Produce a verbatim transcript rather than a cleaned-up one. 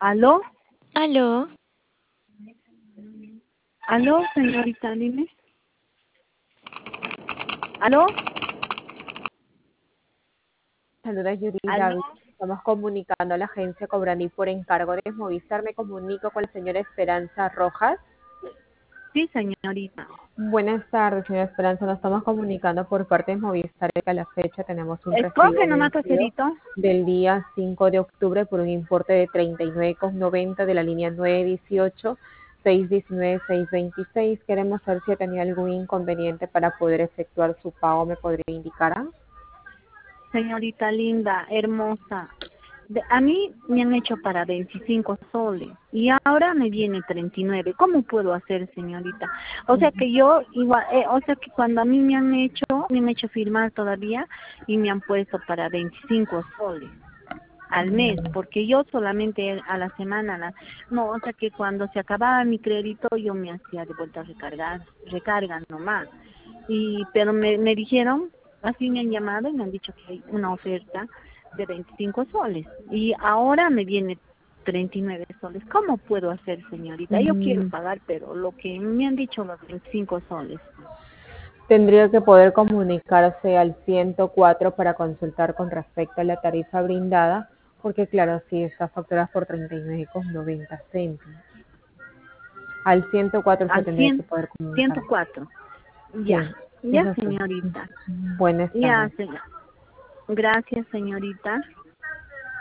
¿Aló? Aló, ¿Aló, señorita, dime? ¿Aló? Saluda Yuri ¿Aló? David. Estamos comunicando a la agencia Cobraní por encargo de Movistar. Me comunico con la señora Esperanza Rojas. Sí, señorita. Buenas tardes, señora Esperanza. Nos estamos comunicando por parte de Movistar que a la fecha tenemos un Escoge recibo nomás, vencido caserito. del día cinco de octubre por un importe de treinta y nueve con noventa de la línea nueve dieciocho, seis diecinueve, seis veintiséis. Queremos saber si ha tenido algún inconveniente para poder efectuar su pago. ¿Me podría indicar? Señorita linda, hermosa. De- a mí me han hecho para veinticinco soles y ahora me viene treinta y nueve. ¿Cómo puedo hacer, señorita? O sea que yo igual, eh, o sea que cuando a mí me han hecho, me han hecho firmar todavía y me han puesto para veinticinco soles al mes, porque yo solamente a la semana, la- no, o sea que cuando se acababa mi crédito yo me hacía de vuelta a recargar, recarga nomás. Y, pero me, me dijeron, así me han llamado y me han dicho que hay una oferta de veinticinco soles y ahora me viene treinta y nueve soles. ¿Cómo puedo hacer, señorita? Yo quiero Mm, pagar, pero lo que me han dicho los veinticinco soles. Tendría que poder comunicarse al ciento cuatro para consultar con respecto a la tarifa brindada, porque claro, sí está facturada por treinta y nueve con noventa céntimos. Al ciento cuatro se Al tendría que cien, poder comunicar. ciento cuatro. Ya, Sí, es ya, así. señorita. Buenas Ya, tardes. señor. Gracias, señorita.